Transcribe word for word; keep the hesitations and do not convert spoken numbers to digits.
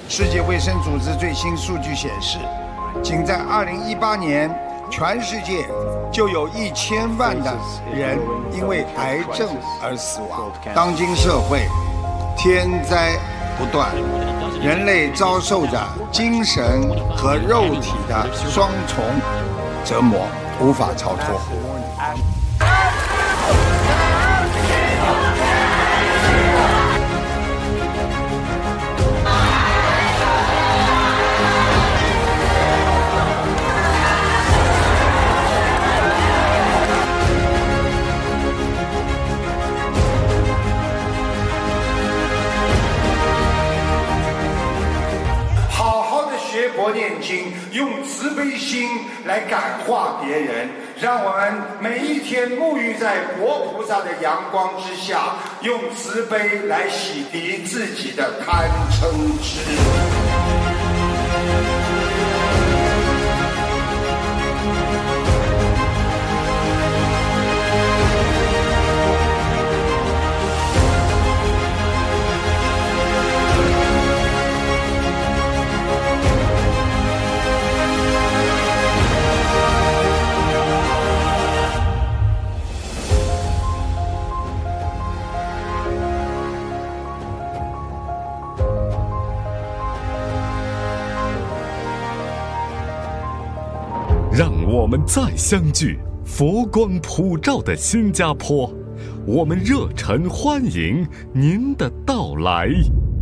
世界卫生组织最新数据显示，仅在二零一八年，全世界就有一千万的人因为癌症而死亡。当今社会，天灾不断，人类遭受着精神和肉体的双重折磨，无法超脱。佛念经，用慈悲心来感化别人，让我们每一天沐浴在佛菩萨的阳光之下，用慈悲来洗涤自己的贪嗔痴。 让我们再相聚，佛光普照的新加坡，我们热忱欢迎您的到来。